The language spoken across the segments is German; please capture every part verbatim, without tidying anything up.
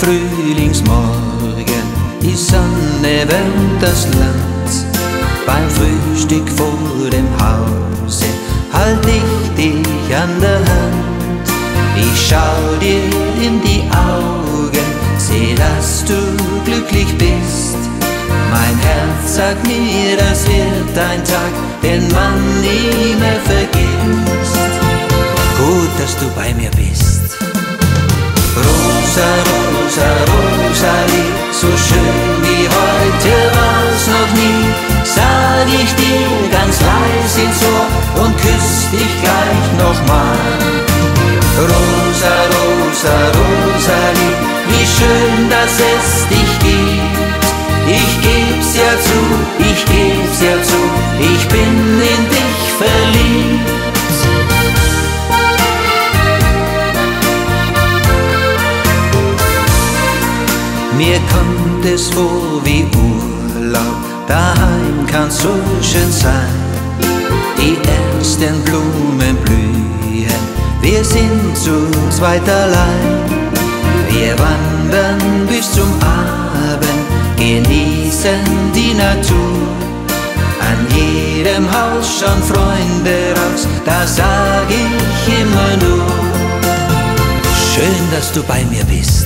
Frühlingsmorgen, die Sonne wärmt das Land. Beim Frühstück vor dem Hause halt ich dich an der Hand. Ich schau dir in die Augen, seh, dass du glücklich bist. Mein Herz sagt mir, das wird ein Tag, den man nie mehr vergisst. Gut, dass du bei mir bist. Rosa, rosa, Rosalie, so schön wie heute war's noch nie. Sag ich dir ganz leise ins Ohr und küss dich gleich nochmal. Rosa, rosa, Rosalie, wie schön, dass es dich gibt. Ich geb's ja zu, ich geb's ja zu, ich bin in dich verliebt. Mir kommt es vor wie Urlaub, daheim kann's so schön sein. Die ersten Blumen blühen, wir sind zu zweit allein. Wir wandern bis zum Abend, genießen die Natur. An jedem Haus schauen Freunde raus, da sag ich immer nur: Schön, dass du bei mir bist.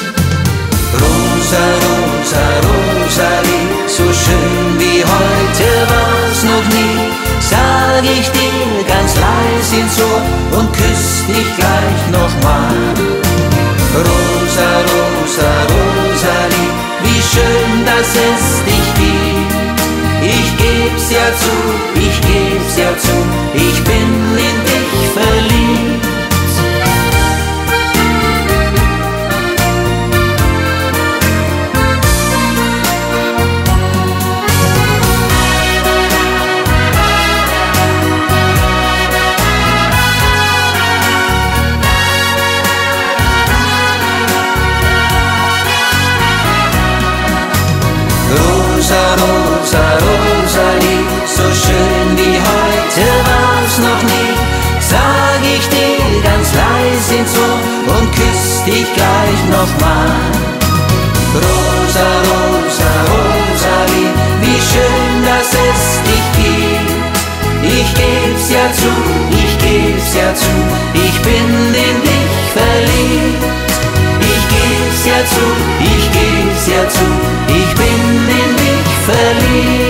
Rosa, rosa, Rosalie, so schön wie heute war's noch nie. Sag ich dir ganz leise ins Ohr und küss dich gleich nochmal. Rosa, rosa, Rosalie, wie schön, dass es dich gibt. Ich geb's ja zu, ich geb's ja zu, ich bin in dich verliebt. Rosa, rosa, Rosalie, so schön wie heute war's noch nie. Sag ich dir ganz leise ins Ohr und küss dich gleich nochmal. Rosa, rosa, Rosalie, wie schön, dass es dich gibt. Ich geb's ja zu, ich geb's ja zu, ich bin in dich verliebt. Ich geb's ja zu, ich geb's ja zu, ich bin in dich verliebt.